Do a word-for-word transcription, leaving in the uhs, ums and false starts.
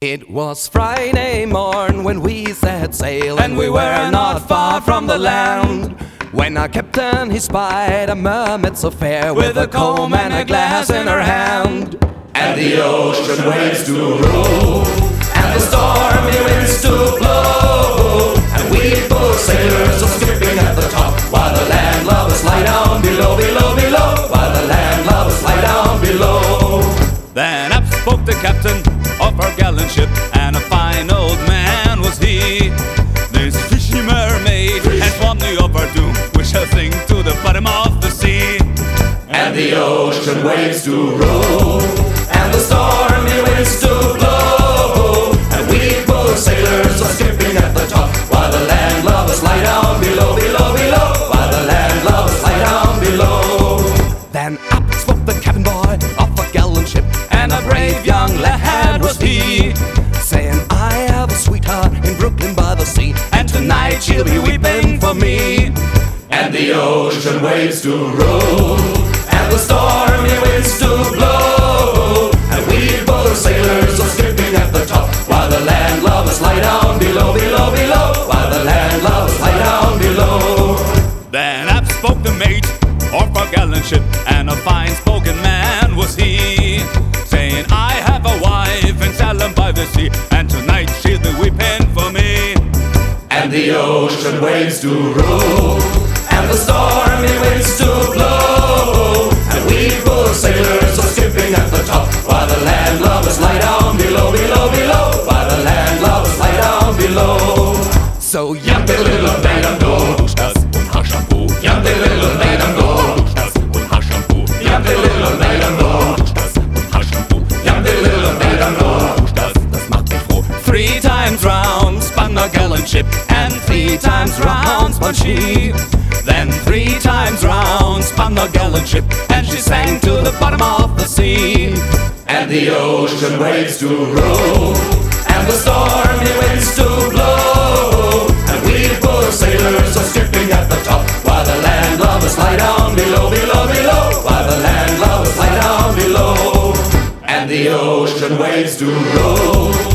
It was Friday morn when we set sail, and we were not far from the land, when our captain he spied a mermaid so fair, with a comb and a glass in her hand. And the ocean waves to roll, and the stormy winds to blow, and we poor sailors are skipping at the top, while the landlubbers lie down below, below, below, while the landlubbers lie down below. Then up spoke the captain of our gallant ship, and a fine old man was he. This fishy mermaid has won the upper doom, we shall sink to the bottom of the sea. And the ocean waves to roll, and the stormy winds to blow, and we poor sailors are skipping at the top, while the landlubbers lie down below, below, below, while the landlubbers lie down below. Then up spoke the cabin boy of a gallant ship, and a brave young lad was he, saying, I have a sweetheart in Brooklyn by the sea, and tonight she'll be weeping for me. And the ocean waves to roll, and the stormy winds to blow, and we poor sailors are skipping at the top, while the landlubbers lie down below, below, below, while the landlubbers lie down below. Then up spoke the mate of our gallant ship, and a fine-spoken man was he, saying, I have a wife in Salem by the sea, and tonight she'll be weeping for me. And the ocean waves to roll, and the stormy winds to blow, and we poor sailors are skipping at the top, while the landlubbers lie down below, below, below, while the landlubbers lie down below. So yampe little Madam Go, das und Haarshampoo. Yampe little Madam Go, das und Haarshampoo. Yampe little Madam Go, das und Haarshampoo. Yampe little Madam Go, das, das macht mich froh. Three times round spun our gallant ship, And three times round spun she. then three times round spun our gallant ship, And she sank to the bottom of the sea. And the ocean waves to roll, and the stormy winds to blow, and we poor sailors are skipping at the top, while the landlubbers lie down below, below, below, while the landlubbers lie down below. And the ocean waves to roll,